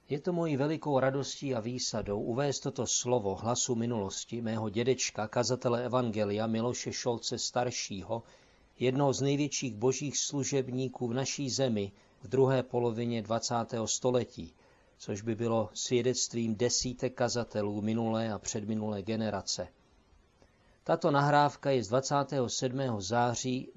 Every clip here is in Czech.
Je to mojí velikou radostí a výsadou uvést toto slovo hlasu minulosti mého dědečka, kazatele evangelia Miloše Šolce staršího, jednoho z největších božích služebníků v naší zemi v druhé polovině 20. století, což by bylo svědectvím desítek kazatelů minulé a předminulé generace. Tato nahrávka je z 27. září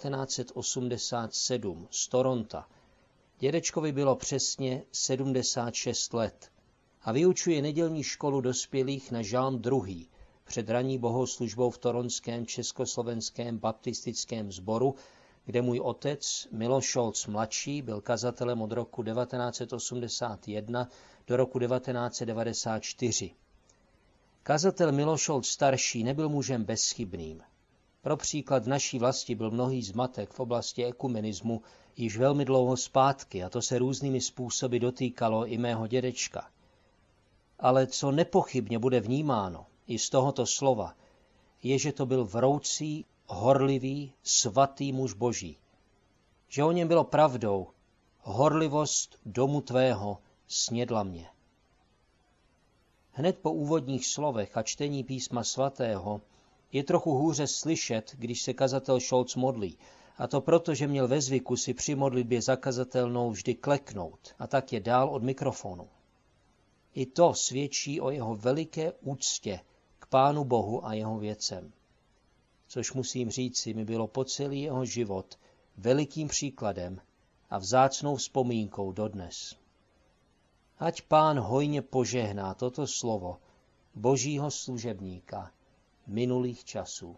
1987 z Toronta. Dědečkovi bylo přesně 76 let a vyučuje nedělní školu dospělých na Žalm 2. před ranní bohoslužbou v toronském československém baptistickém sboru, kde můj otec Miloš Šolc mladší byl kazatelem od roku 1981 do roku 1994. Kazatel Miloš Šolc starší nebyl mužem bezchybným. Pro příklad v naší vlasti byl mnohý zmatek v oblasti ekumenismu již velmi dlouho zpátky a to se různými způsoby dotýkalo i mého dědečka. Ale co nepochybně bude vnímáno i z tohoto slova, je, že to byl vroucí, horlivý, svatý muž boží. Že o něm bylo pravdou, horlivost domu tvého snědla mě. Hned po úvodních slovech a čtení písma svatého je trochu hůře slyšet, když se kazatel Šolc modlí, a to proto, že měl ve zvyku si při modlitbě zakazatelnou vždy kleknout a tak je dál od mikrofonu. I to svědčí o jeho veliké úctě k Pánu Bohu a jeho věcem. Což musím říci, mi bylo po celý jeho život velikým příkladem a vzácnou vzpomínkou dodnes. Ať Pán hojně požehná toto slovo božího služebníka minulých časů.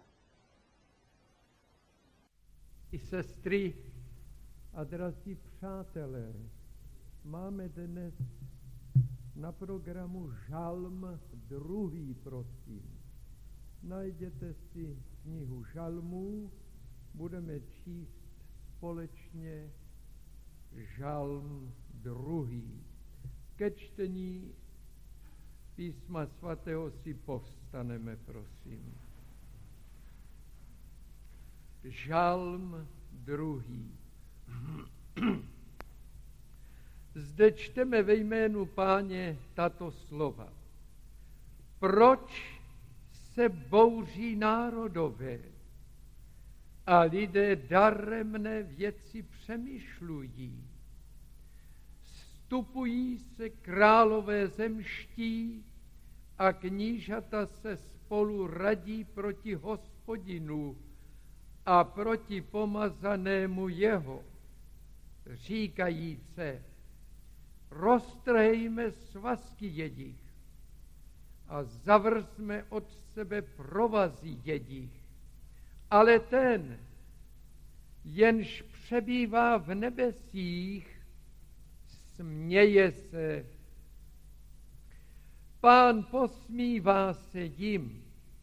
I sestry a drazí přátelé, máme dnes na programu Žalm 2, prosím. Najděte si knihu Žalmů, budeme číst společně Žalm 2. Ke čtení písma svatého si povstaneme, prosím. Žalm 2. Zde čteme ve jménu Páně tato slova. Proč se bouří národové a lidé daremné věci přemýšlují? Vstupují se králové zemští a knížata se spolu radí proti Hospodinu a proti pomazanému jeho, říkajíce, roztrhejme svazky jedich a zavrzme od sebe provazy jedich. Ale ten, jenž přebývá v nebesích, směje se. Pán posmívá se jim.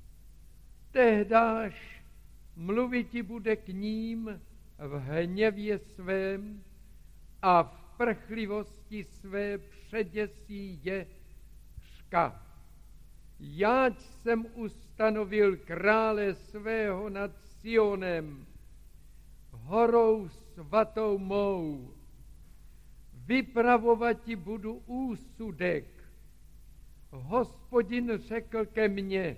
Tehdáž mluviti bude k ním v hněvě svém a v prchlivosti své předěsí je řka. Jáť jsem ustanovil krále svého nad Sionem, horou svatou mou. Vypravovati budu úsudek. Hospodin řekl ke mně,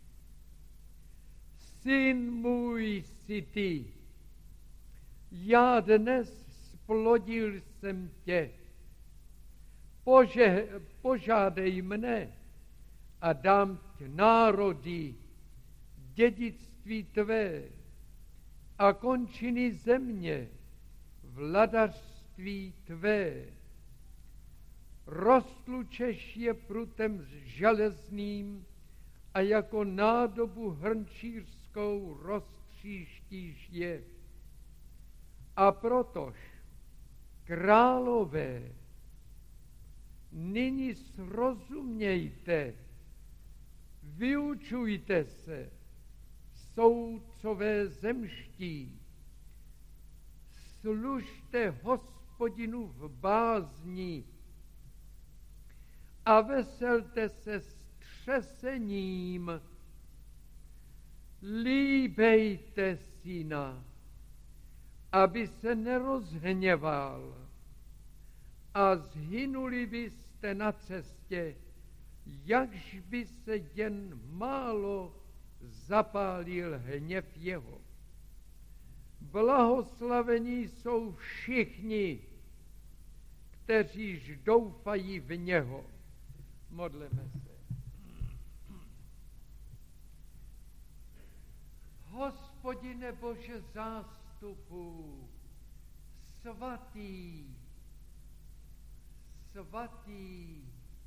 syn můj jsi ty, já dnes splodil jsem tě. Požádej mne a dám ti národy, dědictví tvé a končiny země, vladařství tvé. Roztlučeš je prutem železným a jako nádobu hrnčířskou roztříštíš je. A protož, králové, nyní srozumějte, vyučujte se, soudcové zemští, služte Hospodinu v bázni a veselte se s třesením. Líbejte syna, aby se nerozhněval a zhynuli by z jste na cestě, jakž by se jen málo zapálil hněv jeho. Blahoslavení jsou všichni, kteříž doufají v něho. Modleme se. Hospodine Bože zástupů, svatý, svatý,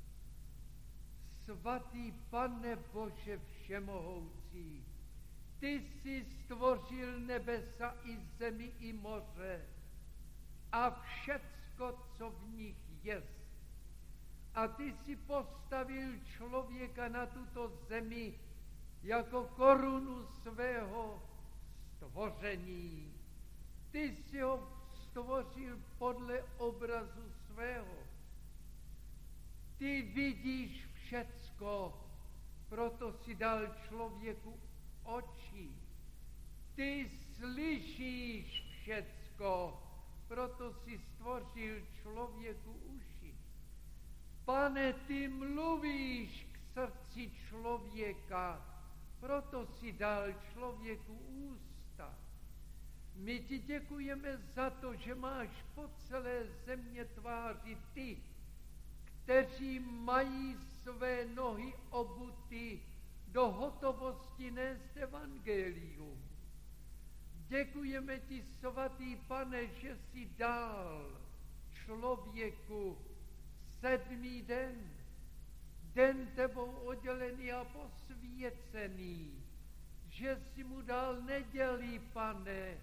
svatý Pane Bože všemohoucí, ty jsi stvořil nebesa i zemi i moře a všecko, co v nich jest. A ty jsi postavil člověka na tuto zemi jako korunu svého stvoření. Ty jsi ho stvořil podle obrazu svého. Ty vidíš všecko, proto si dal člověku oči. Ty slyšíš všecko, proto si stvořil člověku uši. Pane, ty mluvíš k srdci člověka, proto si dal člověku ústa. My ti děkujeme za to, že máš po celé země tváři ty, kteří mají své nohy obuty do hotovosti nést evangelium. Děkujeme ti, svatý Pane, že jsi dal člověku 7. den tebou oddělený a posvěcený, že jsi mu dal neděli, Pane,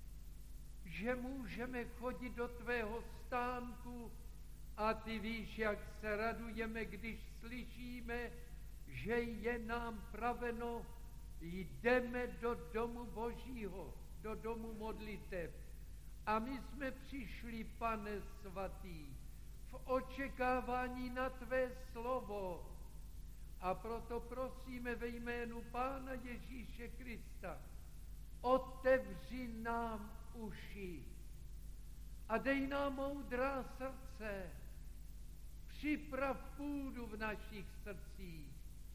že můžeme chodit do tvého stánku a ty víš, jak se radujeme, když slyšíme, že je nám praveno, jdeme do domu Božího, do domu modliteb. A my jsme přišli, Pane svatý, v očekávání na tvé slovo. A proto prosíme ve jménu Pána Ježíše Krista, otevři nám uši a dej nám moudrá srdce, připrav půdu v našich srdcích.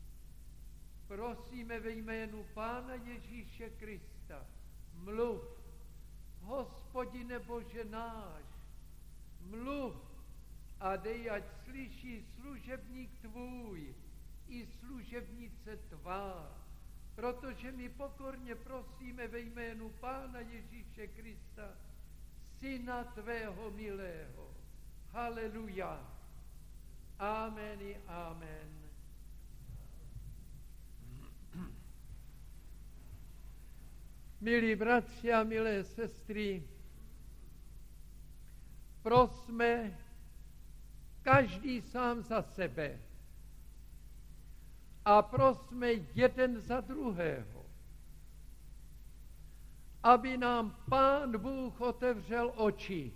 Prosíme ve jménu Pána Ježíše Krista, mluv, Hospodine Bože náš, mluv a dej, ať slyší služebník tvůj i služebnice tvá, protože my pokorně prosíme ve jménu Pána Ježíše Krista, Syna tvého milého. Haleluja. Amen i amen. Milí bratři a milé sestry, prosme každý sám za sebe a prosme jeden za druhého, aby nám Pán Bůh otevřel oči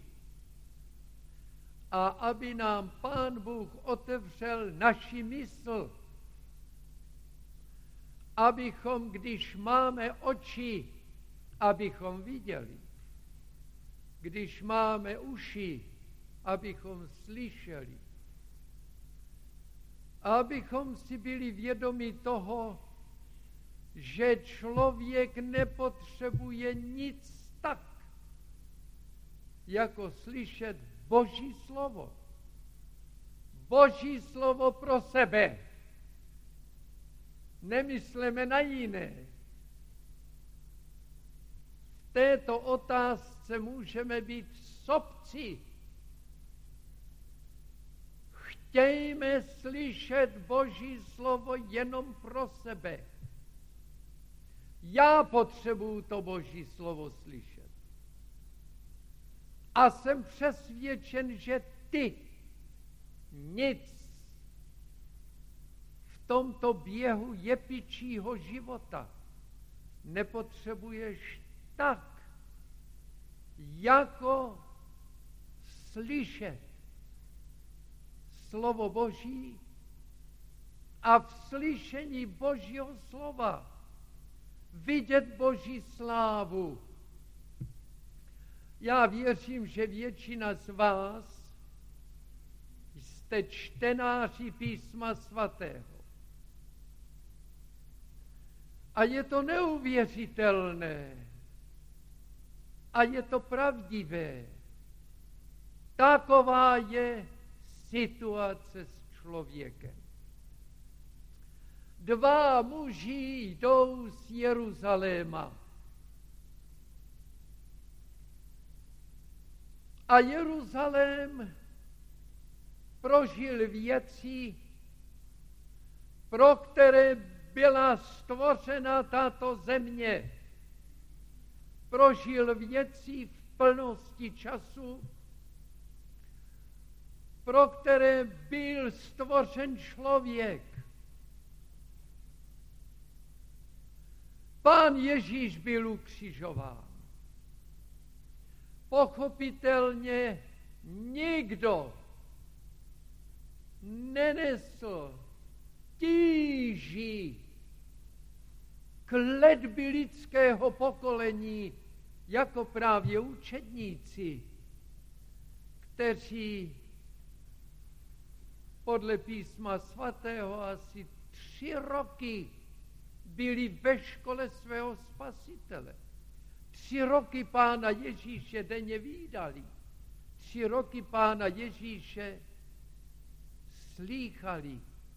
a aby nám Pán Bůh otevřel naši mysl, abychom, když máme oči, abychom viděli, když máme uši, abychom slyšeli, abychom si byli vědomi toho, že člověk nepotřebuje nic tak, jako slyšet Boží slovo. Boží slovo pro sebe. Nemysleme na jiné. V této otázce můžeme být sobci. Chtějme slyšet Boží slovo jenom pro sebe. Já potřebuju to Boží slovo slyšet. A jsem přesvědčen, že ty nic v tomto běhu jepičího života nepotřebuješ tak, jako slyšet slovo Boží a v slyšení Božího slova vidět Boží slávu. Já věřím, že většina z vás jste čtenáři písma svatého. A je to neuvěřitelné. A je to pravdivé. Taková je situace s člověkem. Dva muži jdou z Jeruzaléma. A Jeruzalém prožil věci, pro které byla stvořena tato země. Prožil věci v plnosti času, pro které byl stvořen člověk. Pán Ježíš byl ukřižován. Pochopitelně nikdo nenesl tíži kletby lidského pokolení jako právě učedníci, kteří podle písma svatého asi 3 roky byli ve škole svého Spasitele. 3 roky Pána Ježíše denně vídali. 3 roky Pána Ježíše slýchali.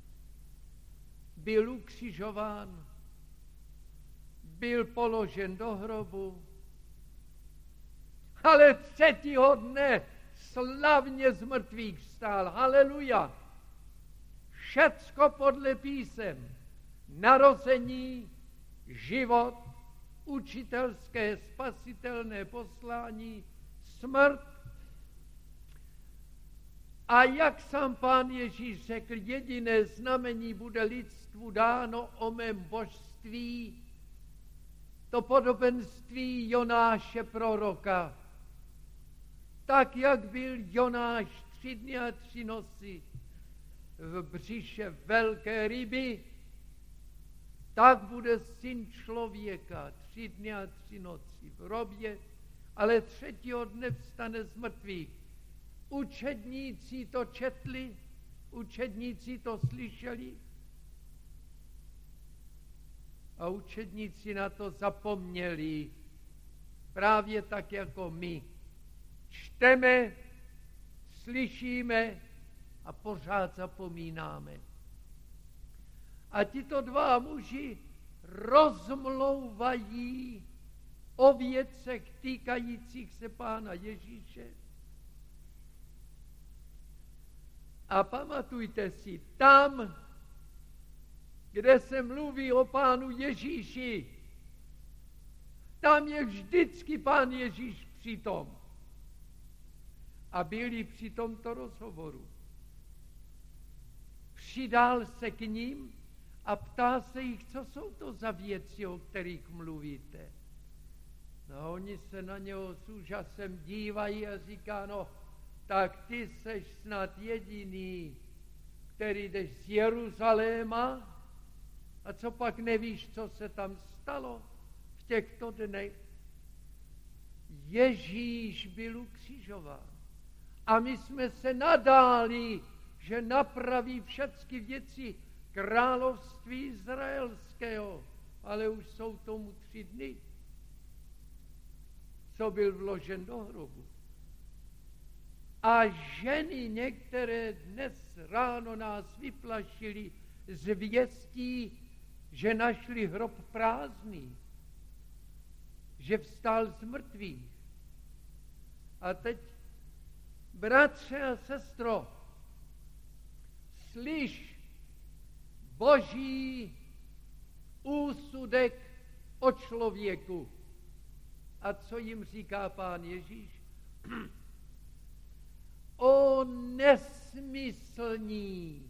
Byl ukřižován, byl položen do hrobu, ale 3. dne slavně z mrtvých vstal. Haleluja! Všecko podle písem. Narození, život, učitelské, spasitelné poslání, smrt. A jak sám Pán Ježíš řekl, jediné znamení bude lidstvu dáno o mém božství, to podobenství Jonáše proroka. Tak, jak byl Jonáš 3 dny a 3 noci v břiše velké ryby, tak bude Syn člověka 3 dny a 3 noci v hrobě, ale 3. dne vstane z mrtvých. Učedníci to četli, učedníci to slyšeli a učedníci na to zapomněli. Právě tak jako my. Čteme, slyšíme a pořád zapomínáme. A tito 2 muži rozmlouvají o věcech týkajících se Pána Ježíše. A pamatujte si, tam, kde se mluví o Pánu Ježíši, tam je vždycky Pán Ježíš přitom. A byli při tomto rozhovoru. Přidal se k ním a ptá se jich, co jsou to za věci, o kterých mluvíte. No, oni se na něho s úžasem dívají a říká, no, tak ty seš snad jediný, který jdeš z Jeruzaléma a co pak nevíš, co se tam stalo v těchto dnech. Ježíš byl ukřižován a my jsme se nadáli, že napraví všechny věci království izraelského, ale už jsou tomu 3 dny, co byl vložen do hrobu. A ženy některé dnes ráno nás vyplašily zvěstí, že našli hrob prázdný, že vstal z mrtvých. A teď, bratře a sestro, slyš Boží úsudek o člověku. A co jim říká Pán Ježíš? O nesmyslní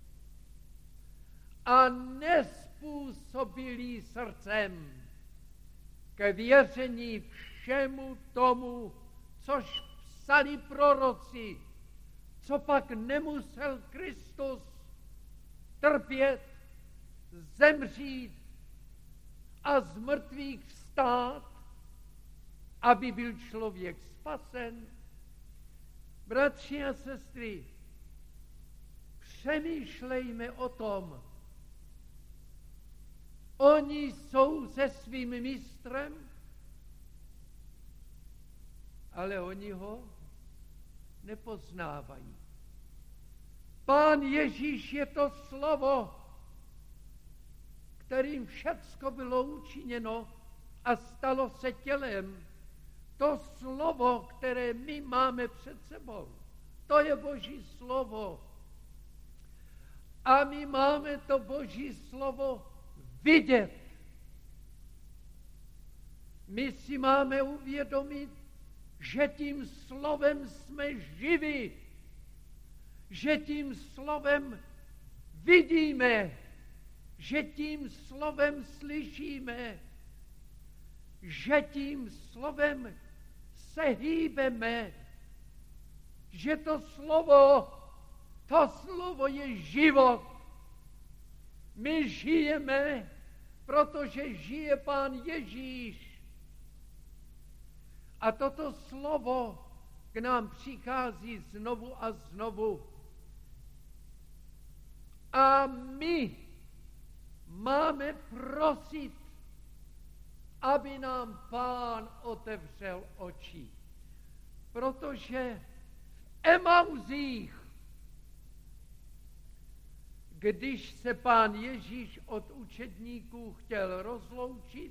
a nespůsobilý srdcem ke věření všemu tomu, což psali proroci, co pak nemusel Kristus trpět, zemřít a z mrtvých vstát, aby byl člověk spasen. Bratři a sestry, Přemýšlejme o tom. Oni jsou se svým mistrem, ale oni ho nepoznávají. Pán Ježíš je to slovo, kterým všecko bylo učiněno a stalo se tělem. To slovo, které my máme před sebou, to je Boží slovo. A my máme to Boží slovo vidět. My si máme uvědomit, že tím slovem jsme živi, že tím slovem vidíme, že tím slovem slyšíme, že tím slovem se hýbeme, že to slovo je život. My žijeme, protože žije Pán Ježíš. A toto slovo k nám přichází znovu a znovu. A my máme prosit, aby nám Pán otevřel oči. Protože v Emauzích, když se Pán Ježíš od učedníků chtěl rozloučit,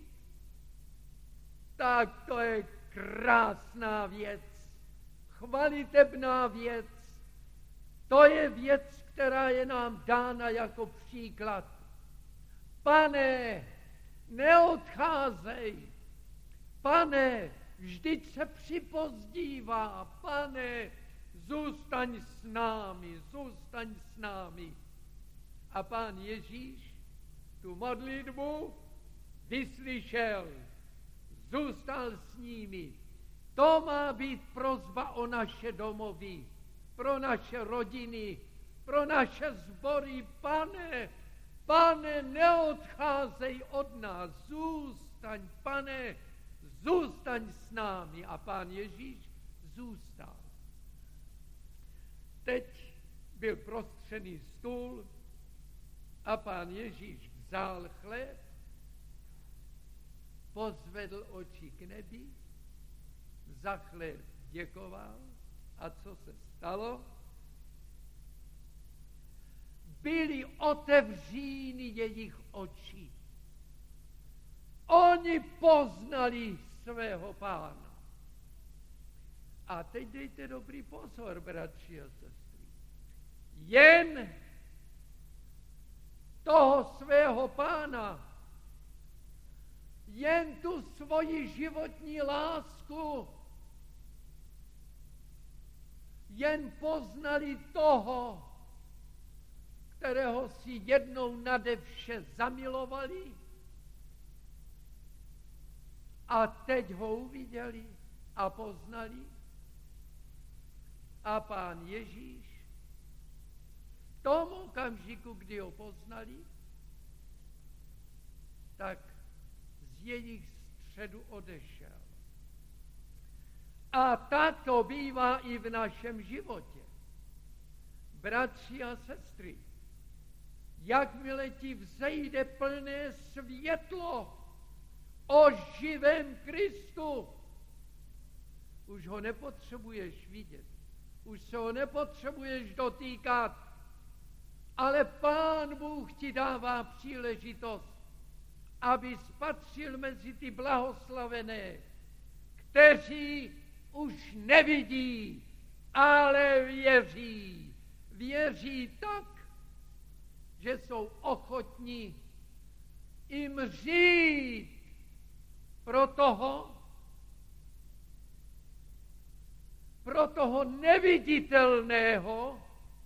tak to je krásná věc, chvalitebná věc. To je věc, která je nám dána jako příklad. Pane, neodcházej. Pane, vždyť se připozdívá. Pane, zůstaň s námi, zůstaň s námi. A Pán Ježíš tu modlitbu vyslyšel, zůstal s nimi. To má být prosba o naše domovy, pro naše rodiny, pro naše sbory. Pane, neodcházej od nás, zůstaň, Pane, zůstaň s námi. A Pán Ježíš zůstal. Teď byl prostřený stůl a Pán Ježíš vzal chléb, pozvedl oči k nebi, za chléb děkoval. A co se stalo? Byly otevříny jejich oči. Oni poznali svého Pána. A teď dejte dobrý pozor, bratři a sestry. Jen toho svého Pána, jen tu svoji životní lásku, jen poznali toho, kterého si jednou nade vše zamilovali a teď ho uviděli a poznali. A Pán Ježíš v tom okamžiku, kdy ho poznali, tak z jejich středu odešel. A tak to bývá i v našem životě. Bratři a sestry, jakmile ti vzejde plné světlo o živém Kristu, už ho nepotřebuješ vidět, už se ho nepotřebuješ dotýkat, ale Pán Bůh ti dává příležitost, aby spatřil mezi ty blahoslavené, kteří už nevidí, ale věří. Věří tak, že jsou ochotní i mřít pro toho neviditelného,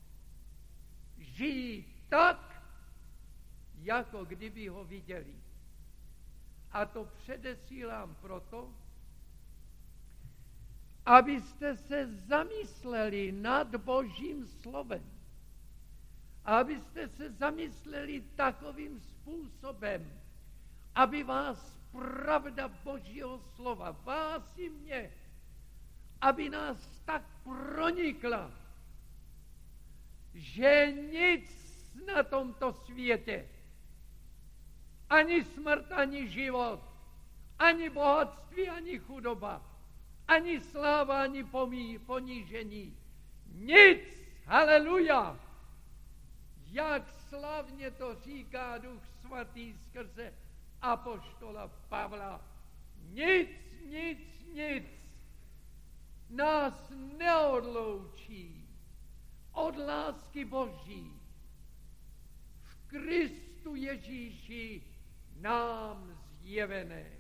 žijí tak, jako kdyby ho viděli. A to předesílám proto, abyste se zamysleli nad Božím slovem. Abyste se zamysleli takovým způsobem, aby vás pravda Božího slova, vás i mě, aby nás tak pronikla, že nic na tomto světě, ani smrt, ani život, ani bohatství, ani chudoba, ani sláva, ani ponížení, nic, haleluja, jak slavně to říká Duch Svatý skrze apoštola Pavla, nic nás neodloučí od lásky Boží v Kristu Ježíši nám zjevené.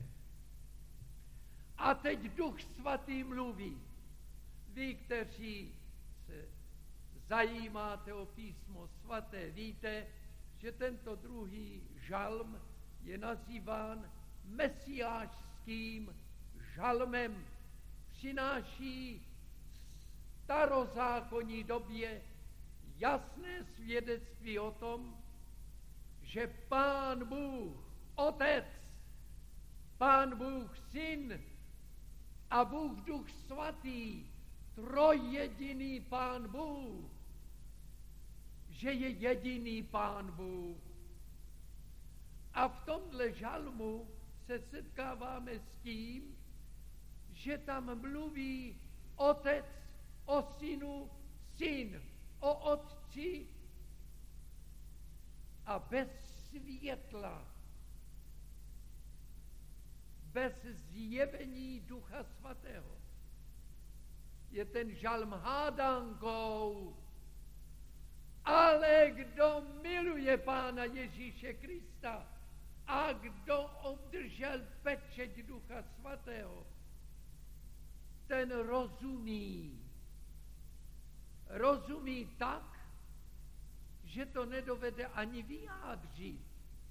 A teď Duch Svatý mluví. Vy, kteří se zajímáte o písmo svaté, víte, že tento druhý žalm je nazýván mesiášským žalmem. Přináší starozákonní době jasné svědectví o tom, že Pán Bůh Otec, Pán Bůh Syn a Bůh Duch Svatý, trojjediný Pán Bůh, že je jediný Pán Bůh. A v tomhle žalmu se setkáváme s tím, že tam mluví Otec o Synu, Syn o Otci a bez světla, bez zjevení Ducha Svatého je ten žalm hádankou. Ale kdo miluje Pána Ježíše Krista a kdo obdržel pečeť Ducha Svatého, ten rozumí. Rozumí tak, že to nedovede ani vyjádřit.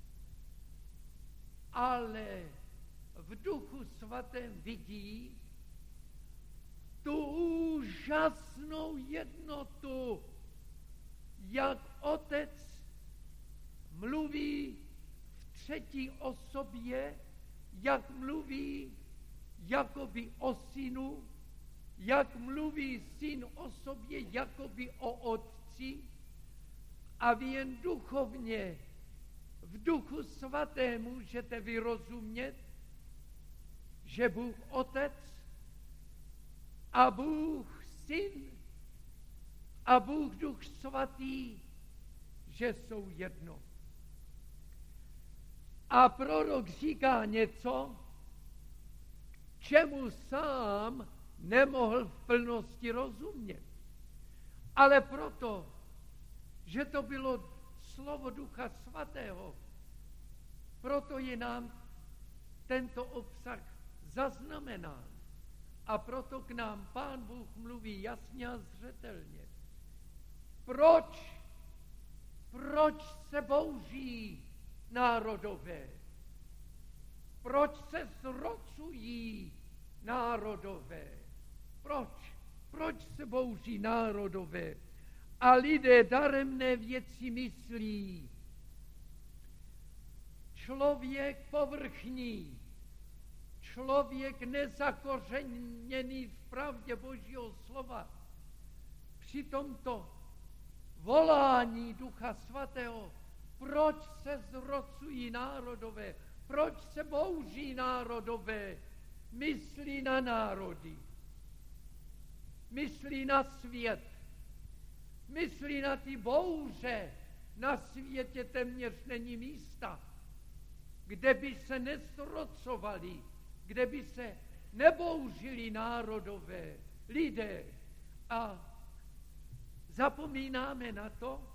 Ale v Duchu Svatém vidí tu úžasnou jednotu, jak Otec mluví v třetí osobě, jak mluví jakoby o Synu, jak mluví Syn o sobě jakoby o Otci, a vy jen duchovně v Duchu Svatém můžete vyrozumět, že Bůh Otec a Bůh Syn a Bůh Duch Svatý, že jsou jedno. A prorok říká něco, čemu sám nemohl v plnosti rozumět. Ale proto, že to bylo slovo Ducha Svatého, proto je nám tento obsah zaznamenán. A proto k nám Pán Bůh mluví jasně a zřetelně. Proč se bouří národové? Proč se zrocují národové? Proč se bouří národové? A lidé daremné věci myslí. Člověk povrchní, člověk nezakořeněný v pravdě Božího slova, při tomto volání Ducha Svatého, proč se zrocují národové, proč se bouří národové, myslí na národy, myslí na svět, myslí na ty bouře. Na světě téměř není místa, kde by se nezrocovali, kde by se nebouřili národové lidé. A zapomínáme na to,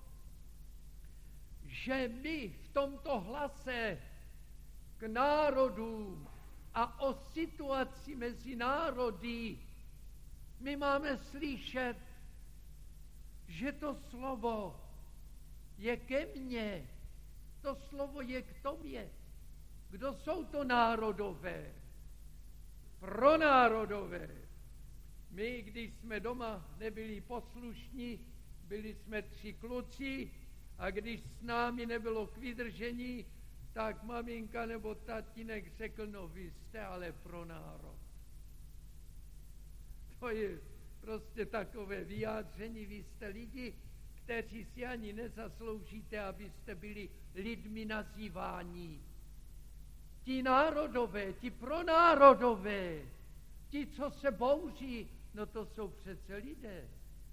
že my v tomto hlase k národům a o situaci mezi národy my máme slyšet, že to slovo je ke mně, to slovo je k tobě. Kdo jsou to národové? Pronárodové. My, když jsme doma nebyli poslušní, byli jsme 3 kluci, a když s námi nebylo k vydržení, tak maminka nebo tatínek řekl, no vy jste ale pro národ. To je prostě takové vyjádření, vy jste lidi, kteří si ani nezasloužíte, abyste byli lidmi nazýváni. Ti národové, ti pronárodové, ti, co se bouří, no to jsou přece lidé.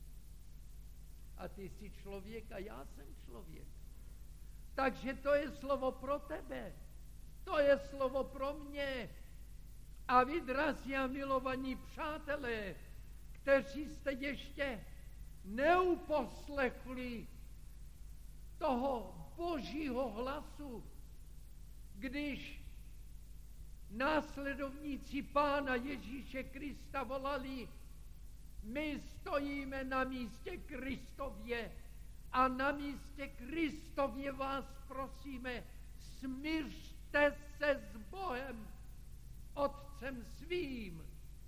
A ty jsi člověk a já jsem člověk. Takže to je slovo pro tebe. To je slovo pro mě. A vy, drazí a milovaní přátelé, kteří jste ještě neuposlechli toho Božího hlasu, když následovníci Pána Ježíše Krista volali: my stojíme na místě Kristově a na místě Kristově vás prosíme, smířte se s Bohem, Otcem svým.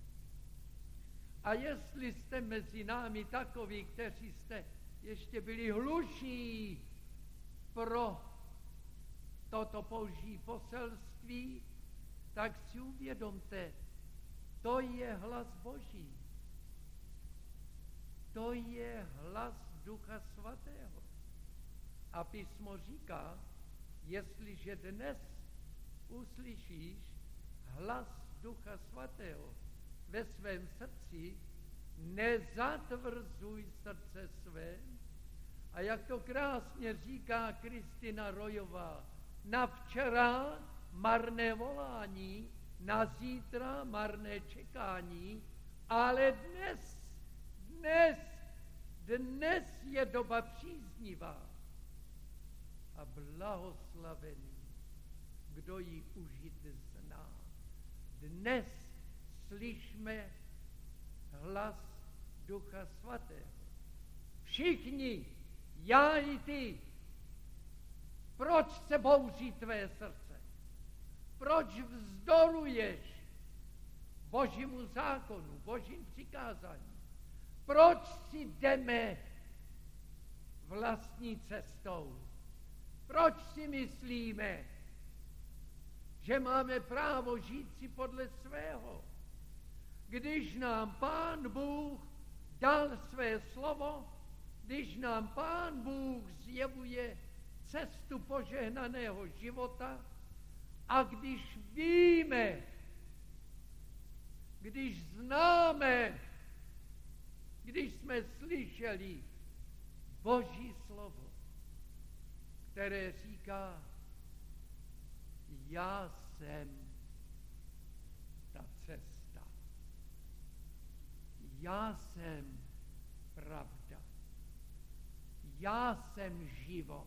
A jestli jste mezi námi takoví, kteří jste ještě byli hluší pro toto Boží poselství, tak si uvědomte, to je hlas Boží. To je hlas Ducha Svatého. A písmo říká, jestliže dnes uslyšíš hlas Ducha Svatého ve svém srdci, nezatvrzuj srdce své. A jak to krásně říká Kristina Rojová, na včera marné volání, na zítra marné čekání, ale dnes je doba příznivá a blahoslavený, kdo ji užít zná. Dnes slyšme hlas Ducha Svatého. Všichni, já i ty, proč se bouří tvé srdce? Proč vzdoruješ Božímu zákonu, Božím přikázání? Proč si jdeme vlastní cestou? Proč si myslíme, že máme právo žít si podle svého? Když nám Pán Bůh dal své slovo, když nám Pán Bůh zjevuje cestu požehnaného života a když víme, když známe, když jsme slyšeli Boží slovo, které říká: já jsem ta cesta, já jsem pravda, já jsem život.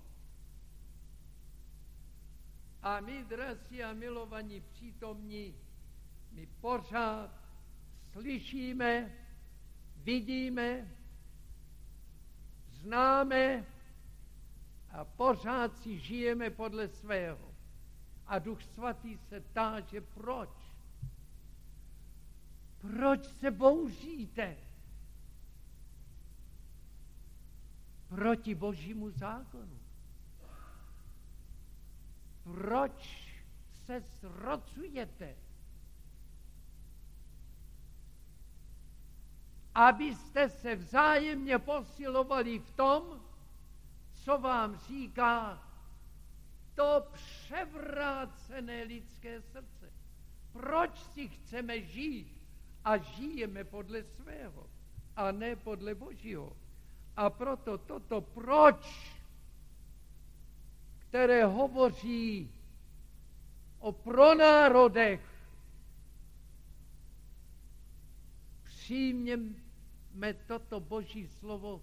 A my, drazí a milovaní přítomní, my pořád slyšíme, vidíme, známe a pořád si žijeme podle svého. A Duch Svatý se táže, proč? Proč se bouříte proti Božímu zákonu? Proč se srocujete? Abyste se vzájemně posilovali v tom, co vám říká to převrácené lidské srdce. Proč si chceme žít a žijeme podle svého a ne podle Božího? A proto toto proč, které hovoří o pronárodech, přijměme toto Boží slovo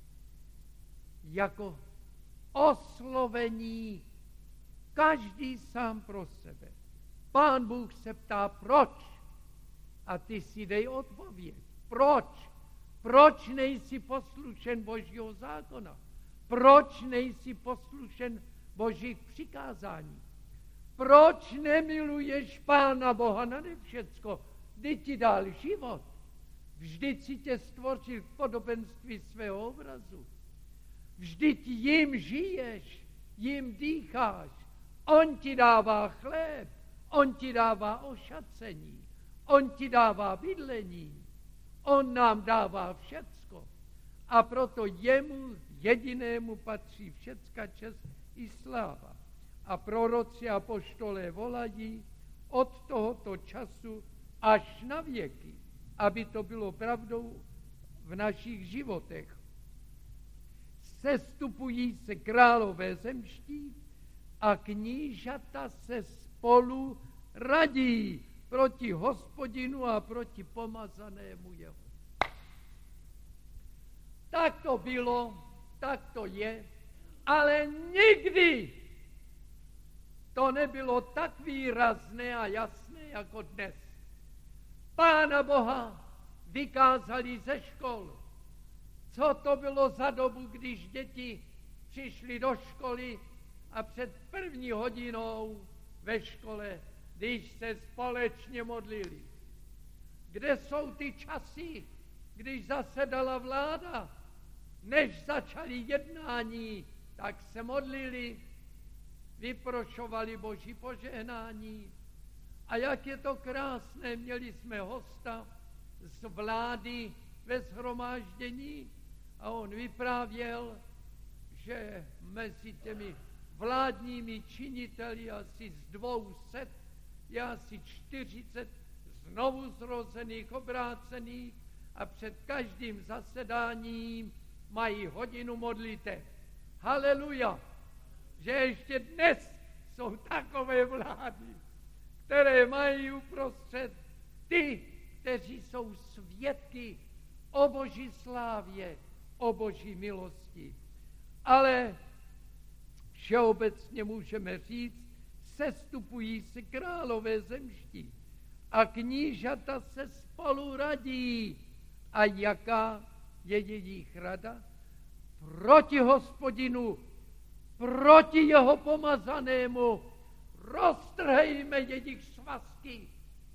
jako oslovení, každý sám pro sebe. Pán Bůh se ptá, proč? A ty si dej odpověď. Proč? Proč nejsi poslušen Božího zákona? Proč nejsi poslušen Božích přikázání? Proč nemiluješ Pána Boha nade všecko? Vždyť ti dal život. Vždyť si tě stvořil v podobenství svého obrazu. Vždyť jim žiješ, jim dýcháš. On ti dává chléb, on ti dává ošacení, on ti dává bydlení, on nám dává všecko. A proto jemu jedinému patří všecka čest i sláva. A proroci a apoštolé volají od tohoto času až na věky, aby to bylo pravdou v našich životech. Sestupují se králové zemští a knížata se spolu radí proti Hospodinu a proti pomazanému jeho. Tak to bylo, tak to je, ale nikdy to nebylo tak výrazné a jasné jako dnes. Pána Boha vykázali ze škol. Co to bylo za dobu, když děti přišly do školy a před první hodinou ve škole, když se společně modlili. Kde jsou ty časy, když zasedala vláda, než začali jednání, tak se modlili, vyprošovali Boží požehnání. A jak je to krásné, měli jsme hosta z vlády ve shromáždění a on vyprávěl, že mezi těmi vládními činiteli asi z 200 je asi 40 znovu zrozených, obrácených a před každým zasedáním mají hodinu modlitev. Haleluja! Že ještě dnes jsou takové vlády, které mají uprostřed ty, kteří jsou svědky o Boží slávě, o Boží milosti. Ale všeobecně můžeme říct, sestupují se králové zemští a knížata se spolu radí. A jaká je jejich rada? Proti Hospodinu, proti jeho pomazanému, roztrhejme jejich svazky.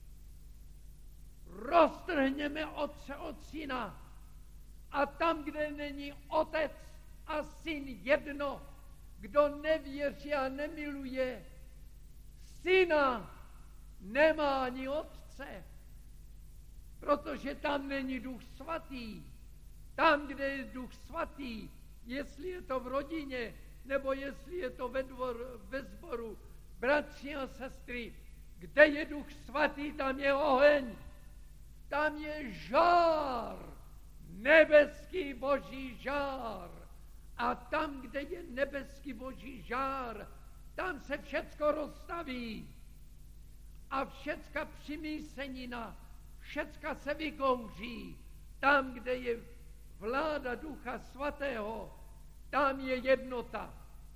Roztrhněme otce od syna. A tam, kde není otec a syn jedno, kdo nevěří a nemiluje syna, nemá ani otce. Protože tam není Duch Svatý. Tam, kde je Duch Svatý, jestli je to v rodině, nebo jestli je to ve sboru, bratři a sestry, kde je Duch Svatý, tam je oheň, tam je žár, nebeský Boží žár. A tam, kde je nebeský Boží žár, tam se všecko rozstaví. A všecka přimísenina, všecka se vykouří. Tam, kde je vláda Ducha Svatého, tam je jednota.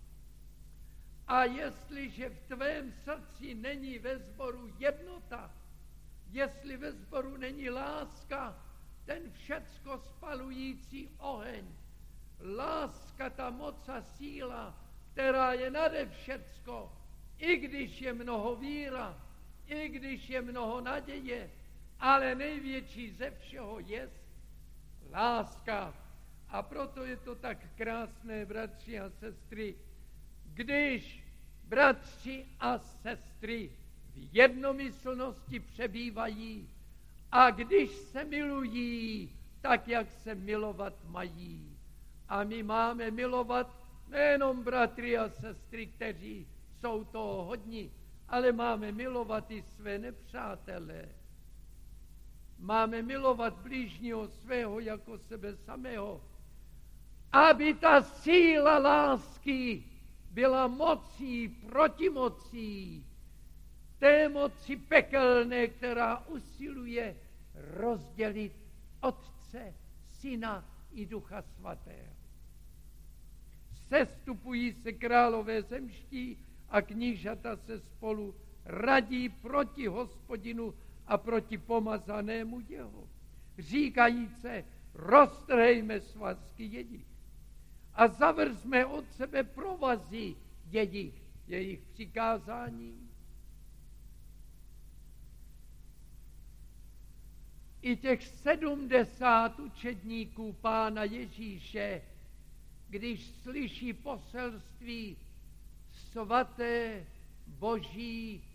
A jestliže v tvém srdci není ve sboru jednota, jestli ve sboru není láska, ten všecko spalující oheň, láska, ta moc a síla, která je nade všecko, i když je mnoho víra, i když je mnoho naděje, ale největší ze všeho je láska. A proto je to tak krásné, bratři a sestry, když bratři a sestry v jednomyslnosti přebývají a když se milují, tak jak se milovat mají. A my máme milovat nejenom bratry a sestry, kteří jsou toho hodní, ale máme milovat i své nepřátele. Máme milovat blížního svého jako sebe samého, aby ta síla lásky byla mocí, protimocí té moci pekelné, která usiluje rozdělit Otce, Syna i Ducha Svatého. Sestupují se králové zemští a knížata se spolu radí proti Hospodinu a proti pomazanému jeho. Říkajíce, roztrhejme svazky jejich a zavrzme od sebe provazy jejich přikázání. I těch 70 učedníků Pána Ježíše, když slyší poselství svaté Boží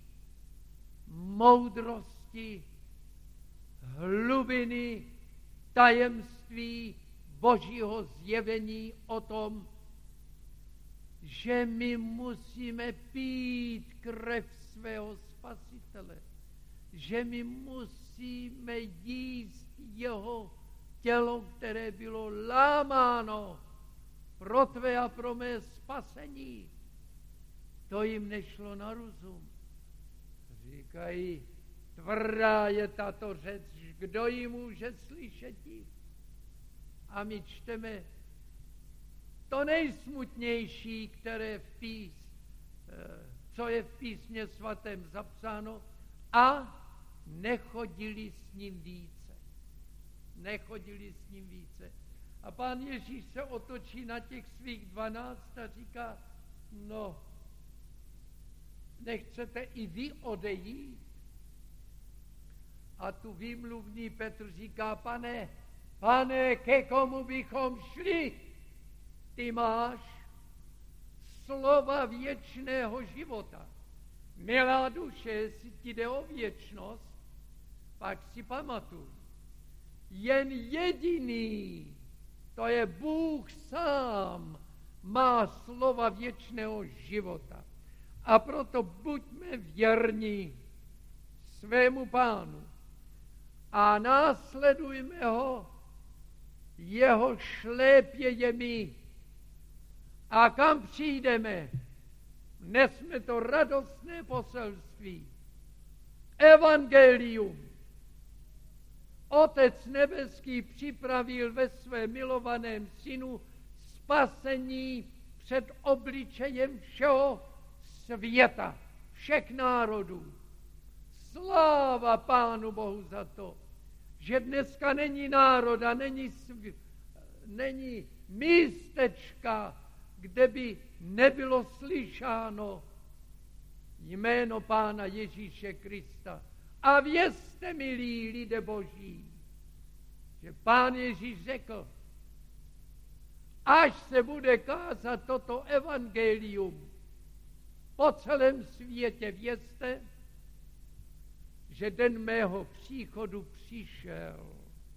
moudrosti, hlubiny, tajemství Božího zjevení o tom, že my musíme pít krev svého Spasitele, že my musíme jíst jeho tělo, které bylo lámáno pro tvé a pro mé spasení. To jim nešlo na rozum. Říkají, tvrdá je tato řeč, kdo ji může slyšet? A my čteme to nejsmutnější, co je v písmě svatém zapsáno, a nechodili s ním více. Nechodili s ním více. A Pán Ježíš se otočí na těch svých 12 a říká, no, nechcete i vy odejít? A tu výmluvný Petr říká, pane, ke komu bychom šli? Ty máš slova věčného života. Milá duše, jestli ti jde o věčnost, pak si pamatuj. Jen jediný, to je Bůh sám, má slova věčného života. A proto buďme věrní svému Pánu a následujme ho, jeho šlépějemi. A kam přijdeme, nesme to radostné poselství. Evangelium. Otec nebeský připravil ve svém milovaném synu spasení před obličejem všeho světa, všech národů. Sláva Pánu Bohu za to, že dneska není národa, není místečka, kde by nebylo slyšáno jméno Pána Ježíše Krista. A vězte, milí lidé Boží, že Pán Ježíš řekl, až se bude kázat toto evangelium po celém světě, vězte, že den mého příchodu přišel.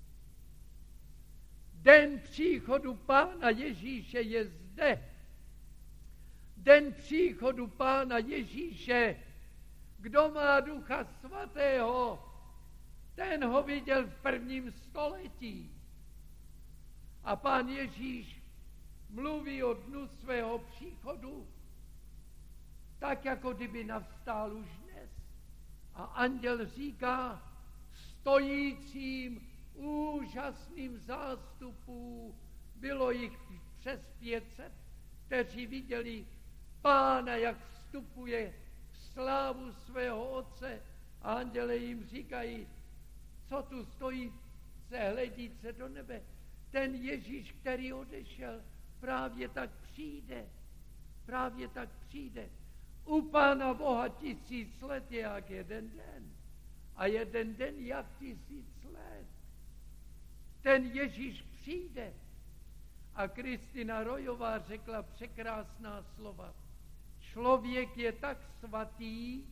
Den příchodu Pána Ježíše je zde. Den příchodu Pána Ježíše, kdo má Ducha Svatého, ten ho viděl v 1. století. A Pán Ježíš mluví o dnu svého příchodu, tak jako kdyby navstál už dnes. A anděl říká stojícím úžasným zástupů, bylo jich přes 500, kteří viděli Pána, jak vstupuje v slávu svého Otce. A anděle jim říkají, co tu stojíte, hledíte do nebe. Ten Ježíš, který odešel, právě tak přijde. Právě tak přijde. U Pána Boha 1000 let je jak jeden den. A jeden den jak 1000 let. Ten Ježíš přijde. A Kristina Rojová řekla překrásná slova. Člověk je tak svatý,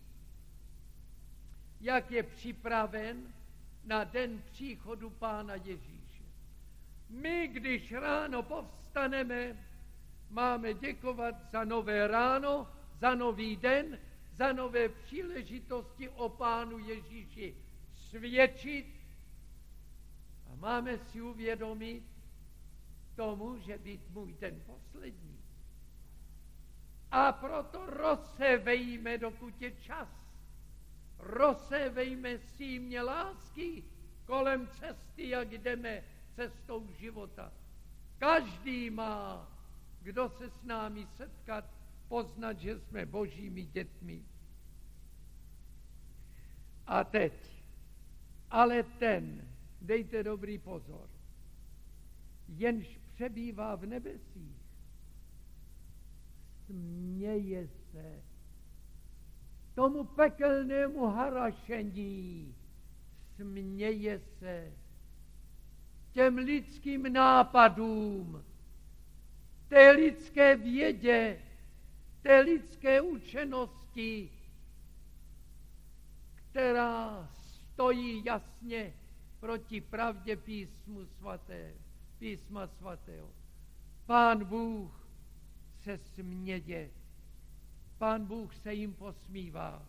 jak je připraven na den příchodu Pána Ježíše. My, když ráno povstaneme, máme děkovat za nové ráno, za nový den, za nové příležitosti o Pánu Ježíši svědčit. A máme si uvědomit, to může být můj den poslední. A proto rozsévejme, dokud je čas. Rozsévejme símě lásky kolem cesty, jak jdeme cestou života. Každý má, kdo se s námi setkat, poznat, že jsme Božími dětmi. A teď, ale ten, dejte dobrý pozor, jenž přebývá v nebesích, směje se tomu pekelnému harašení, směje se těm lidským nápadům, té lidské vědě, té lidské učenosti, která stojí jasně proti pravdě písmu svaté. písma svatého. Pán Bůh se směje. Pán Bůh se jim posmívá.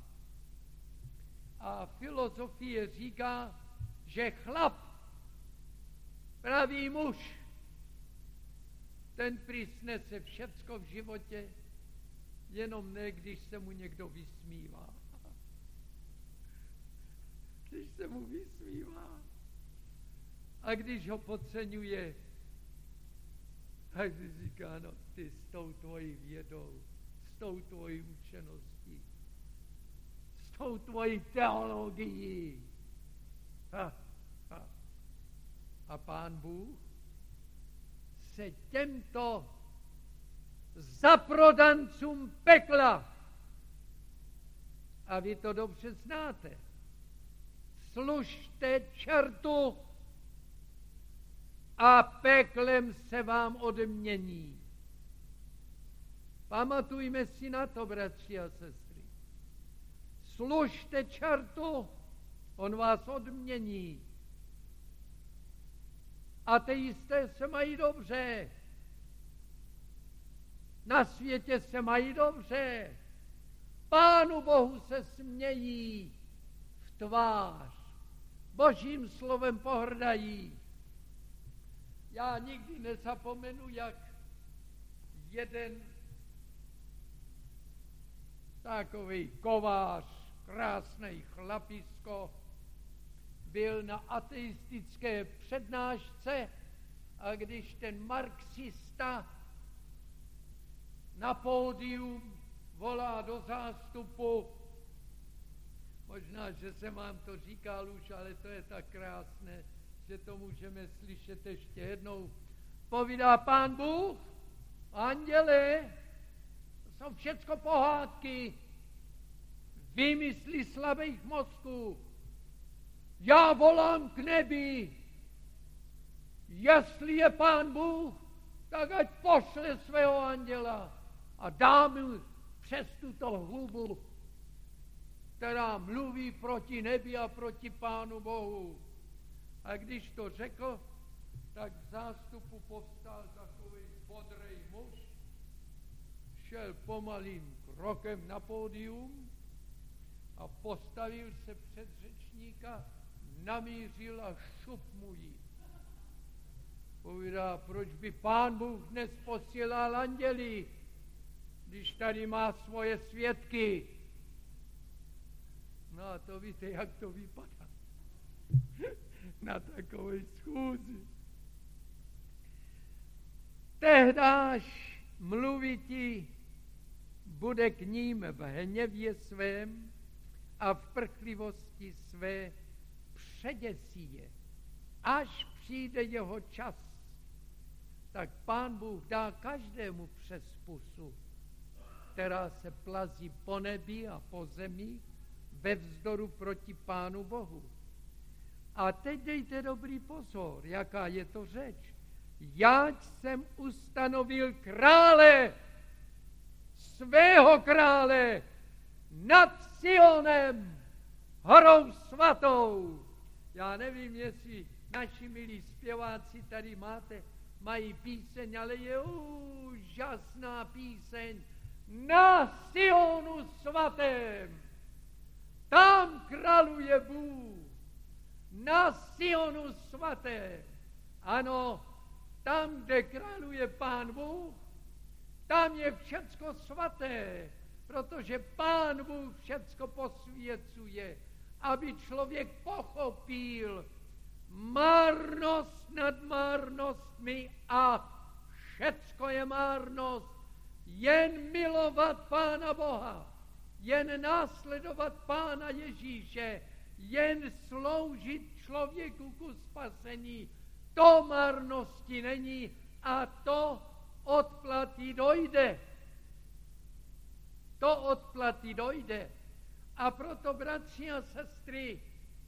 A filozofie říká, že chlap, pravý muž, ten prý snese všecko v životě, jenom ne, když se mu někdo vysmívá. Když se mu vysmívá. A když ho podceňuje, tak si říká, no ty s tou tvojí vědou, s tou tvojí učeností, s tou tvojí teologií. A Pán Bůh se těmto zaprodancům pekla, a vy to dobře znáte, služte čertu a peklem se vám odmění. Pamatujme si na to, bratři a sestry. Služte čertu, on vás odmění. Ateisté se mají dobře. Na světě se mají dobře. Pánu Bohu se smějí v tvář. Božím slovem pohrdají. Já nikdy nezapomenu, jak jeden takový kovář, krásný chlapisko, byl na ateistické přednášce, a když ten marxista na pódium volá do zástupu, možná, že jsem vám to říkal už, ale to je tak krásné, že to můžeme slyšet ještě jednou. Povídá Pán Bůh, anděle, to jsou všecko pohádky, vymysly slabých mozků. Já volám k nebi, jestli je Pán Bůh, tak ať pošle svého anděla a dá mu přes tuto hubu, která mluví proti nebi a proti Pánu Bohu. A když to řekl, tak v zástupu povstal takový bodrej muž, šel pomalým krokem na pódium a postavil se před řečníka, namířil a šup mu jí. Povídá, proč by Pán Bůh dnes posílal anděli, když tady má svoje svědky. No a to víte, jak to vypadá na takové schůzi. Tehdáž mluviti bude k ním v hněvě svém a v prchlivosti své předěsí je. Až přijde jeho čas, tak Pán Bůh dá každému přes pusu, která se plazí po nebi a po zemi ve vzdoru proti Pánu Bohu. A teď dejte dobrý pozor, jaká je to řeč. Jáť jsem ustanovil krále, svého krále, nad Sionem, horou svatou. Já nevím, jestli naši milí zpěváci tady mají píseň, ale je úžasná píseň. Na Sionu svatém, tam králuje Bůh. Na Sionu svatém, ano, tam, kde králuje Pán Bůh, tam je všecko svaté, protože Pán Bůh všecko posvěcuje, aby člověk pochopil márnost nad márnostmi a všecko je márnost. Jen milovat Pána Boha, jen následovat Pána Ježíše, jen sloužit člověku ku spasení. To márnosti není a to odplaty dojde. To odplaty dojde. A proto, bratři a sestry,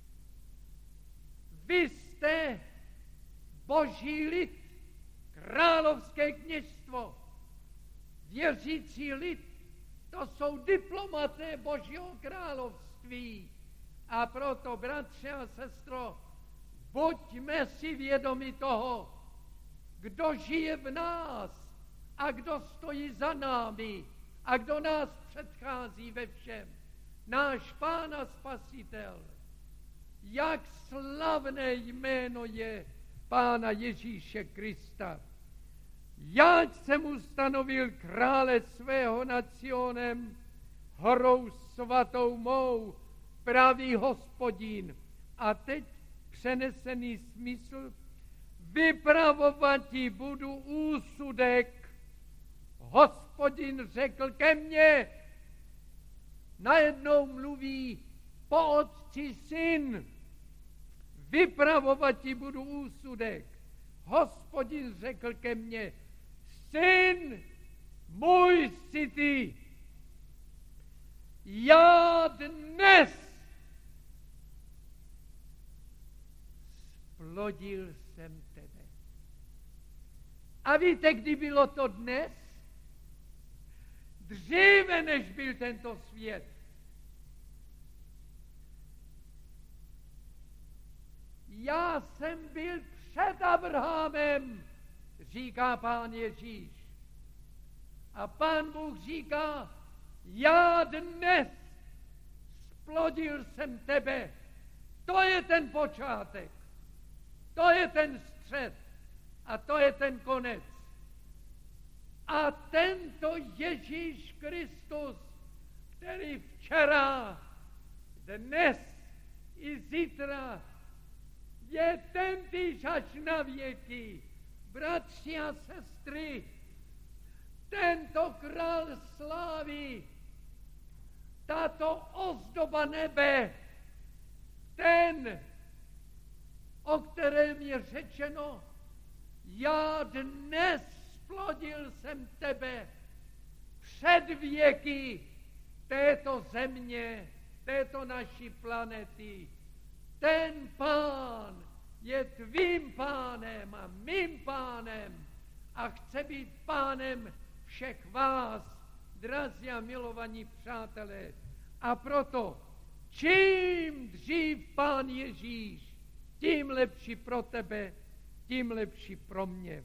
vy jste Boží lid, královské kněžstvo, věřící lid, to jsou diplomaté Božího království. A proto, bratře a sestro, buďme si vědomi toho, kdo žije v nás a kdo stojí za námi a kdo nás předchází ve všem. Náš Pán a Spasitel. Jak slavné jméno je Pána Ježíše Krista. Jáť jsem ustanovil krále svého nad Sionem, horou svatou mou, pravý Hospodin. A teď přenesený smysl, vypravovati budu úsudek. Hospodin řekl ke mně, najednou mluví po Otci Syn, vypravovati budu úsudek. Hospodin řekl ke mně, Syn můj jsi ty, já dnes splodil jsem tebe. A víte, kdy bylo to dnes? Dříve, než byl tento svět. Já jsem byl před Abrahamem, říká Pán Ježíš. A Pán Bůh říká, já dnes splodil jsem tebe. To je ten počátek. To je ten střed. A to je ten konec. A tento Ježíš Kristus, který včera, dnes i zítra je tentýž až na věky. Bratři a sestry, tento král slávy, tato ozdoba nebe, ten, o kterém je řečeno, já dnes splodil jsem tebe před věky této země, této naší planety. Ten Pán je tvým pánem a mým pánem a chce být pánem všech vás, drazí a milovaní přátelé. A proto, čím dřív Pán Ježíš, tím lepší pro tebe, tím lepší pro mě.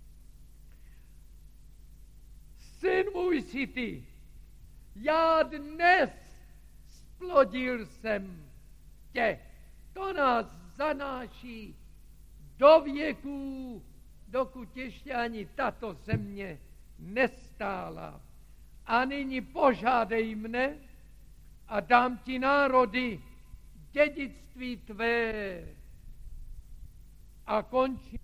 Syn můj jsi ty, já dnes splodil jsem tě. To nás zanáší do věků, dokud ještě ani tato země nestála. A nyní požádej mne a dám ti národy, dědictví tvé. A končí